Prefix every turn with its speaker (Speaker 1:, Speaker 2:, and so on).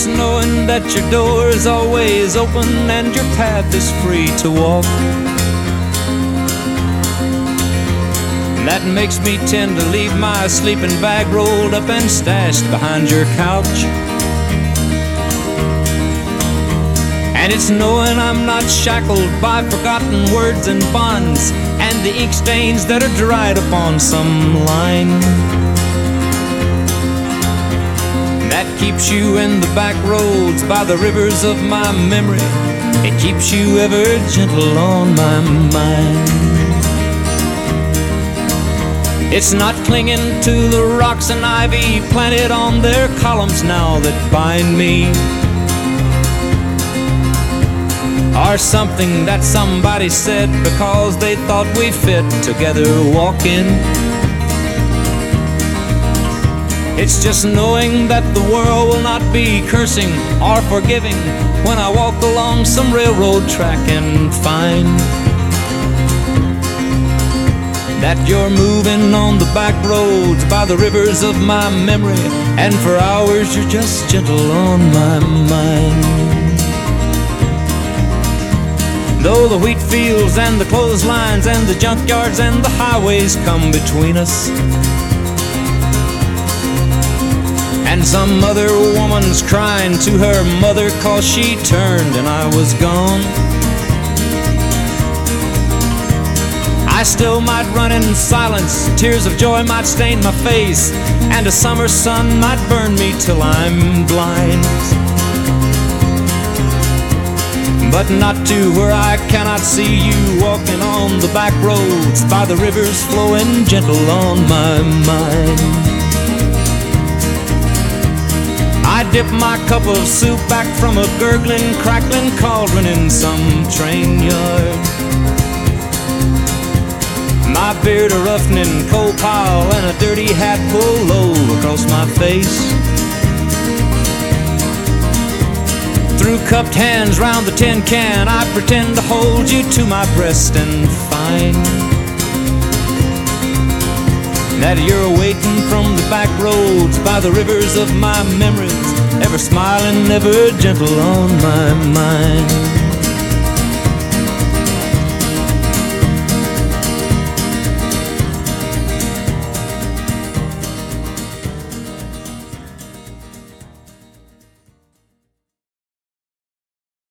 Speaker 1: It's knowing that your door is always open and your path is free to walk. That makes me tend to leave my sleeping bag rolled up and stashed behind your couch. And it's knowing I'm not shackled by forgotten words and bonds and the ink stains that are dried upon some line. That keeps you in the back roads by the rivers of my memory. It keeps you ever gentle on my mind. It's not clinging to the rocks and ivy planted on their columns now that bind me, or something that somebody said because they thought we fit together walking. It's just knowing that the world will not be cursing or forgiving when I walk along some railroad track and find that you're moving on the back roads by the rivers of my memory, and for hours you're just gentle on my mind. Though the wheat fields and the clotheslines and the junkyards and the highways come between us, and some other woman's crying to her mother 'cause she turned and I was gone, I still might run in silence, tears of joy might stain my face, and a summer sun might burn me till I'm blind. But not to where I cannot see you walking on the back roads by the rivers flowing gentle on my mind. I dip my cup of soup back from a gurgling, crackling cauldron in some train yard. My beard a roughening coal pile and a dirty hat pulled low across my face. Through cupped hands round the tin can, I pretend to hold you to my breast and find that you're waiting from the back roads by the rivers of my memories, ever smiling, ever gentle on my mind.